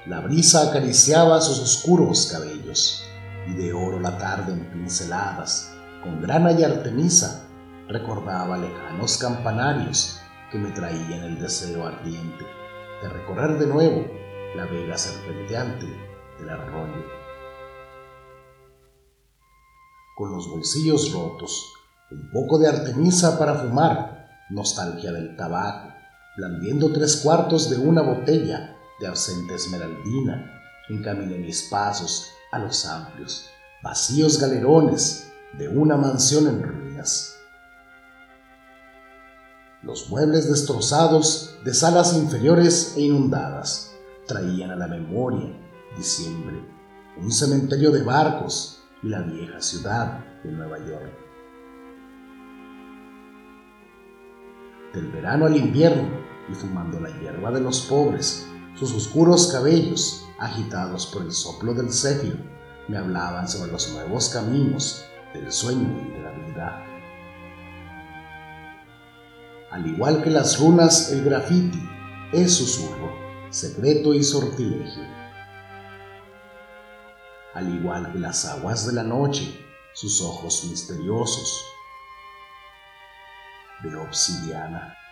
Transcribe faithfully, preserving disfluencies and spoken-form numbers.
La brisa acariciaba sus oscuros cabellos, y de oro la tarde en pinceladas, con grana y artemisa, recordaba lejanos campanarios que me traían el deseo ardiente de recorrer de nuevo la vega serpenteante del arroyo. Con los bolsillos rotos, un poco de artemisa para fumar, nostalgia del tabaco, blandiendo tres cuartos de una botella de absente esmeraldina, encaminé mis pasos a los amplios, vacíos galerones de una mansión en ruinas. Los muebles destrozados de salas inferiores e inundadas traían a la memoria diciembre, un cementerio de barcos y la vieja ciudad de Nueva York. Del verano al invierno, y fumando la hierba de los pobres, sus oscuros cabellos, agitados por el soplo del cefiro, me hablaban sobre los nuevos caminos del sueño y de la vida. Al igual que las runas, el grafiti es susurro, secreto y sortilegio. Al igual que las aguas de la noche, sus ojos misteriosos de obsidiana.